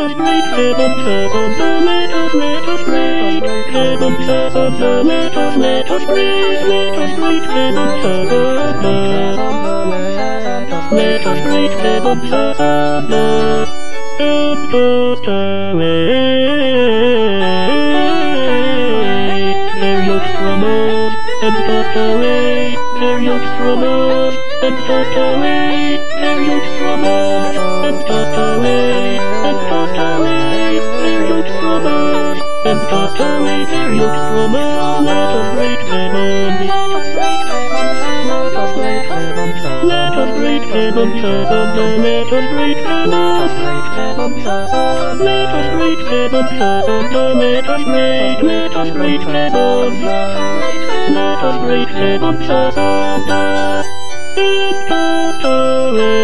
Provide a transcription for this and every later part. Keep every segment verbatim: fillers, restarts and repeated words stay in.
us break heaven, heaven, let us, let us break heaven, heaven, let us, let us break, let us break heaven, heaven, let us break heaven, heaven, and cast away their yokes from us, and cast away their yokes from us, and cast away their yokes from us, and cast away, and cast away their yokes from us, and cast away their yokes from us. Let us break heaven, let us break heaven, let us break heaven, heaven, let us break heaven, let us break heaven, heaven, let us break, let us break heaven, let us break heaven, heaven, and cast away,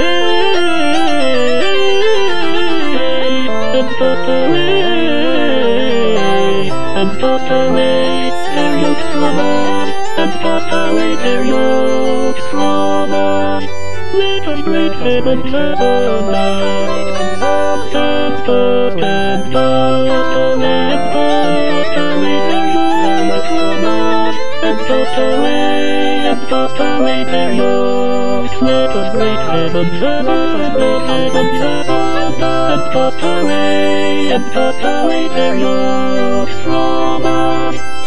and cast away, and cast away their yokes from us, and cast away their yokes from us. Let us break heaven, heaven, and cast, and cast, and cast away, and cast away their yokes from us, and cast away, and cast away their yokes. Let us break heaven, heaven, heaven, heaven, and cast away, and cast away their yokes from us.